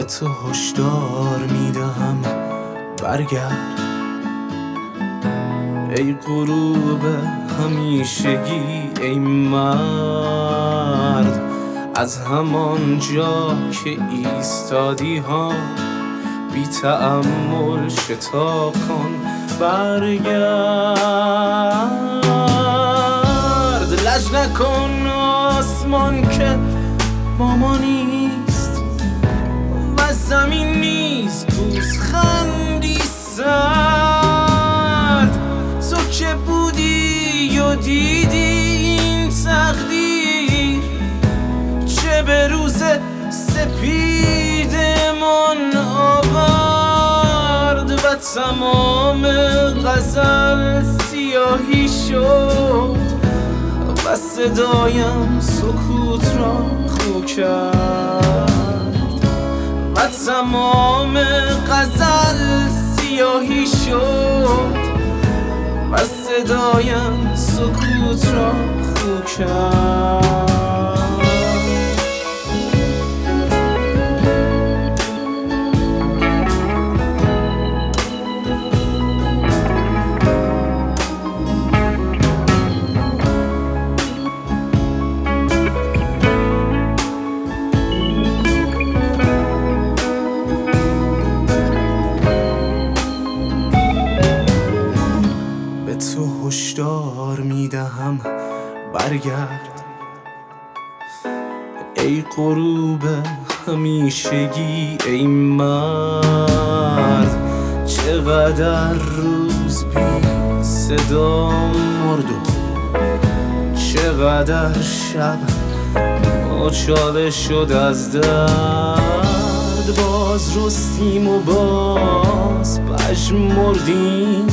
به تو هشدار میدهم برگرد، ای غروب همیشگی، ای مرد. از همان جا که ایستادی ها بی تأمل شتاب کن، برگرد. لج نکن آسمان که با ما نیست و زمین نیست پوزخندی سرد. تو که بودی و دیدی این تقدیر، چه به روز سپیدمان آورد و تمام غزل سیاهی شد و صدایم سکوت را خو کرد و تمام غزل سیاهی شد و صدایم سکوت را خو کرد. تو هشدار میدهم برگرد، ای غروب همیشگی، ای مرد. چقدر روز بی صدا مرد و چقدر شب آچاله شد از درد. باز رستیم و باز پژمردیم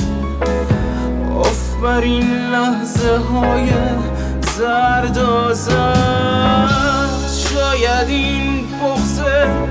بر این لحظه های زرد و زرد. شاید این بغض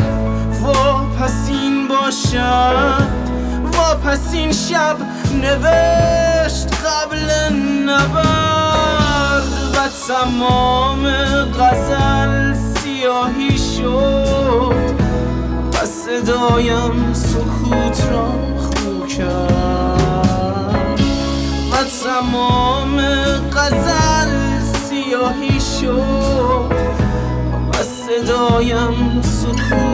واپسین باشد، واپسین شب نوشت قبل نبرد و تمام غزل سیاهی شد و صدایم سکوت را خو کرد و تمام غزل سیاهی شد و صدایم سکوت